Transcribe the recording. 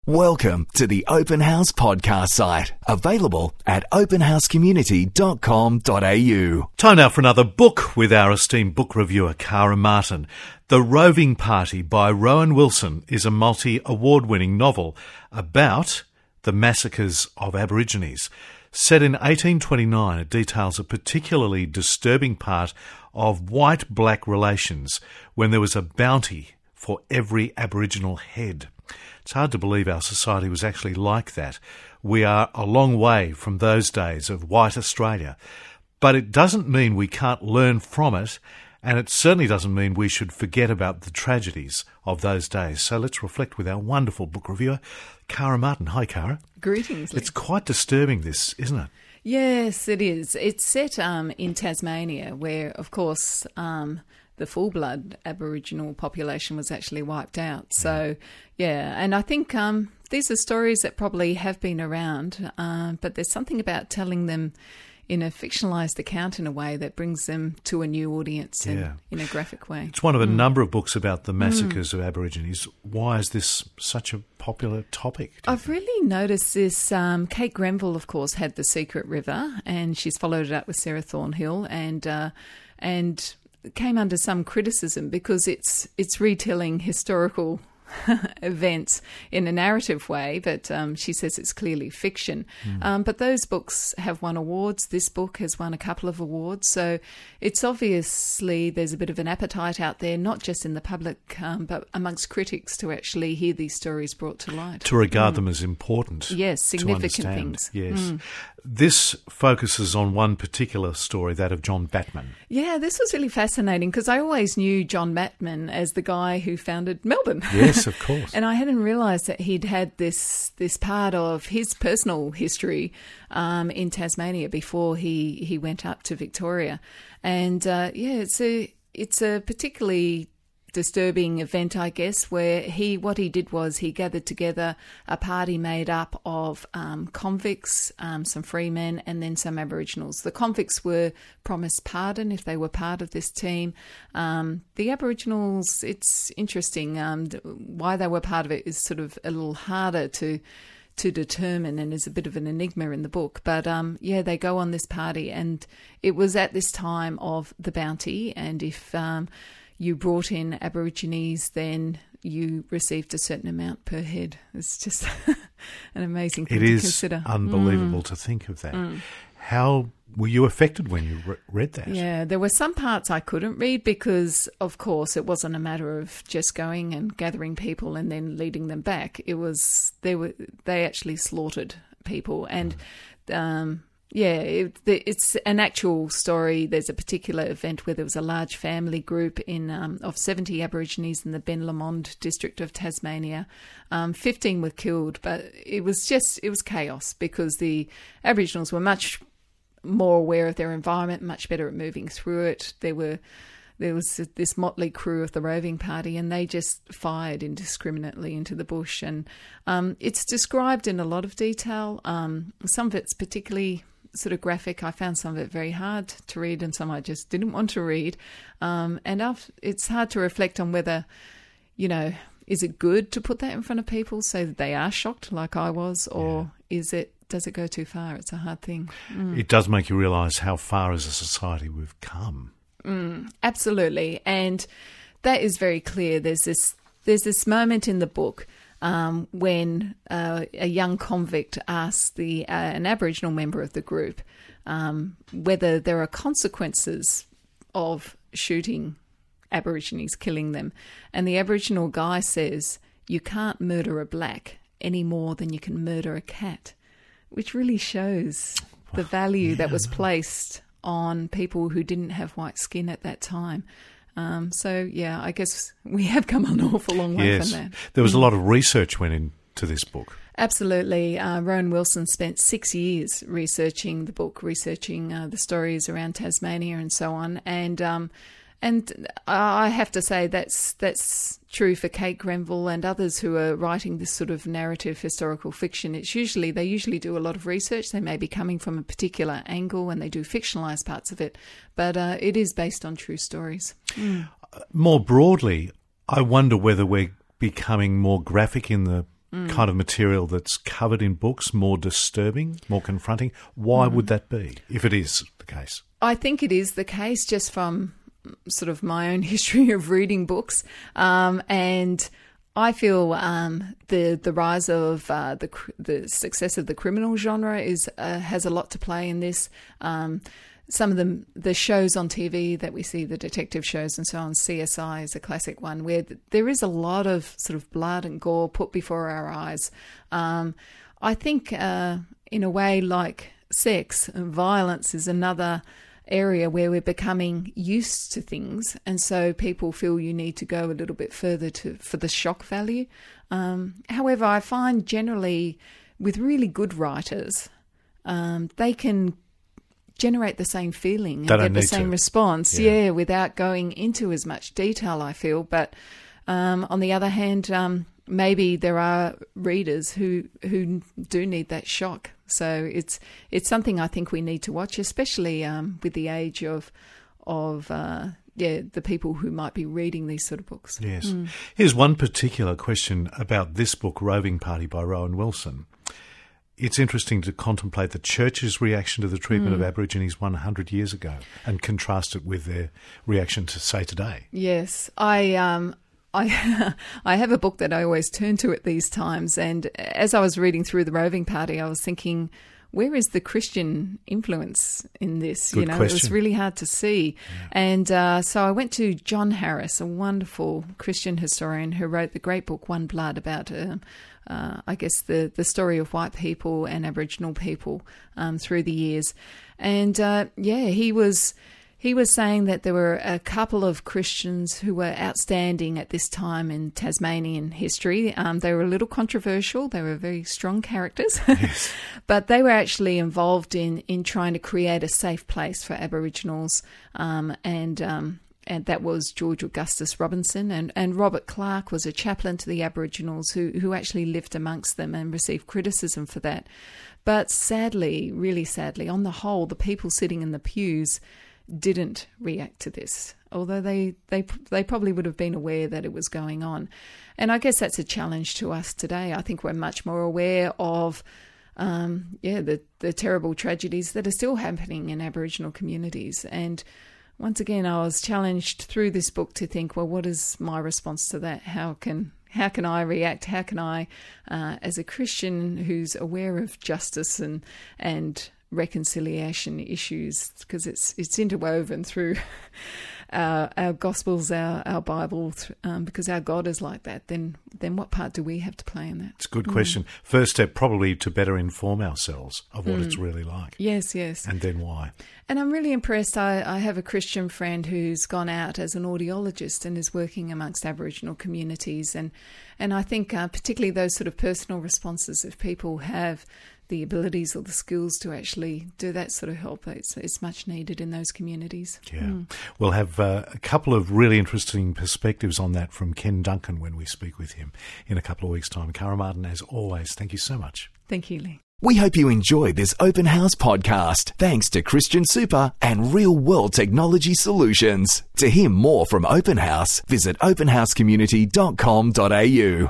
Welcome to the Open House podcast site, available at openhousecommunity.com.au. Time now for another book with our esteemed book reviewer, Cara Martin. The Roving Party by Rowan Wilson is a multi-award-winning novel about the massacres of Aborigines. Set in 1829, it details a particularly disturbing part of white-black relations when there was a bounty for every Aboriginal head. It's hard to believe our society was actually like that. We are a long way from those days of white Australia. But it doesn't mean we can't learn from it, and it certainly doesn't mean we should forget about the tragedies of those days. So let's reflect with our wonderful book reviewer, Cara Martin. Hi, Cara. Greetings. It's quite disturbing, this, isn't it? Yes, it is. It's set in Tasmania, where, of course, the full-blood Aboriginal population was actually wiped out. So, yeah, and I think these are stories that probably have been around, but there's something about telling them in a fictionalised account in a way that brings them to a new audience in a graphic way. It's one of a number of books about the massacres of Aborigines. Why is this such a popular topic? I've really noticed this. Kate Grenville, of course, had The Secret River, and she's followed it up with Sarah Thornhill, and came under some criticism because it's retelling historical events in a narrative way, but she says it's clearly fiction. But those books have won awards. This book has won a couple of awards. So it's obviously there's a bit of an appetite out there, not just in the public, but amongst critics to actually hear these stories brought to light. To regard them as important. Yes, significant things. Yes. This focuses on one particular story, that of John Batman. Yeah, this was really fascinating because I always knew John Batman as the guy who founded Melbourne. Yes, of course. And I hadn't realised that he'd had this part of his personal history in Tasmania before he went up to Victoria. And it's a particularly disturbing event, I guess, where what he did was he gathered together a party made up of convicts, some free men, and then some Aboriginals. The convicts were promised pardon if they were part of this team. The Aboriginals, it's interesting. Why they were part of it is sort of a little harder to determine and is a bit of an enigma in the book. But they go on this party, and it was at this time of the bounty, and if you brought in Aborigines, then you received a certain amount per head. It's just an amazing thing to consider. It is unbelievable to think of that. How were you affected when you read that? Yeah, there were some parts I couldn't read because, of course, it wasn't a matter of just going and gathering people and then leading them back. It was they actually slaughtered people, and it's an actual story. There's a particular event where there was a large family group of 70 Aborigines in the Ben Lomond district of Tasmania. 15 were killed, but it was chaos because the Aboriginals were much more aware of their environment, much better at moving through it. There was this motley crew of the Roving Party, and they just fired indiscriminately into the bush. And it's described in a lot of detail. Some of it's particularly sort of graphic. I found some of it very hard to read, and some I just didn't want to read. It's hard to reflect on whether, is it good to put that in front of people so that they are shocked like I was, or does it go too far? It's a hard thing. It does make you realise how far as a society we've come. Absolutely, and that is very clear. There's this moment in the book when a young convict asks an Aboriginal member of the group whether there are consequences of shooting Aborigines, killing them. And the Aboriginal guy says, "You can't murder a black any more than you can murder a cat," which really shows the value that was placed on people who didn't have white skin at that time. I guess we have come an awful long way from that. There was a lot of research went into this book. Absolutely. Rowan Wilson spent 6 years researching the book, researching the stories around Tasmania and so on. And I have to say that's true for Kate Grenville and others who are writing this sort of narrative historical fiction. They usually do a lot of research. They may be coming from a particular angle and they do fictionalise parts of it, but it is based on true stories. More broadly, I wonder whether we're becoming more graphic in the kind of material that's covered in books more disturbing, more confronting? Why would that be, if it is the case? I think it is the case just from sort of my own history of reading books. And I feel the rise of the success of the criminal genre has a lot to play in this. Some of the shows on TV that we see, the detective shows and so on, CSI is a classic one, where there is a lot of sort of blood and gore put before our eyes. I think in a way, like sex, violence is another area where we're becoming used to things, and so people feel you need to go a little bit further for the shock value. However, I find generally with really good writers, they can generate the same feeling and get the same response, without going into as much detail, I feel. But on the other hand, maybe there are readers who do need that shock. So it's something I think we need to watch, especially with the age of the people who might be reading these sort of books. Yes. Here's one particular question about this book, Roving Party by Rowan Wilson. It's interesting to contemplate the church's reaction to the treatment of Aborigines 100 years ago and contrast it with their reaction to, say, today. Yes. I have a book that I always turn to at these times, and as I was reading through the Roving Party, I was thinking, where is the Christian influence in this? Good question. It was really hard to see. Yeah. And so I went to John Harris, a wonderful Christian historian who wrote the great book One Blood about I guess the story of white people and Aboriginal people through the years. And he was saying that there were a couple of Christians who were outstanding at this time in Tasmanian history. They were a little controversial. They were very strong characters. Yes. But they were actually involved in trying to create a safe place for Aboriginals. And that was George Augustus Robinson. And Robert Clark was a chaplain to the Aboriginals who actually lived amongst them and received criticism for that. But sadly, really sadly, on the whole, the people sitting in the pews didn't react to this, although they probably would have been aware that it was going on. And I guess that's a challenge to us today. I think we're much more aware of the terrible tragedies that are still happening in Aboriginal communities. And once again, I was challenged through this book to think, well, what is my response to that? How can I react? How can I, as a Christian who's aware of justice and reconciliation issues, because it's interwoven through our Gospels, our Bible, because our God is like that, then what part do we have to play in that? It's a good question. First step, probably to better inform ourselves of what it's really like. Yes. And then why. And I'm really impressed. I have a Christian friend who's gone out as an audiologist and is working amongst Aboriginal communities. And I think particularly those sort of personal responses, if people have the abilities or the skills to actually do that sort of help, it's much needed in those communities. Yeah. We'll have a couple of really interesting perspectives on that from Ken Duncan when we speak with him in a couple of weeks' time. Cara Martin, as always, thank you so much. Thank you, Lee. We hope you enjoyed this Open House podcast, thanks to Christian Super and Real World Technology Solutions. To hear more from Open House, visit openhousecommunity.com.au.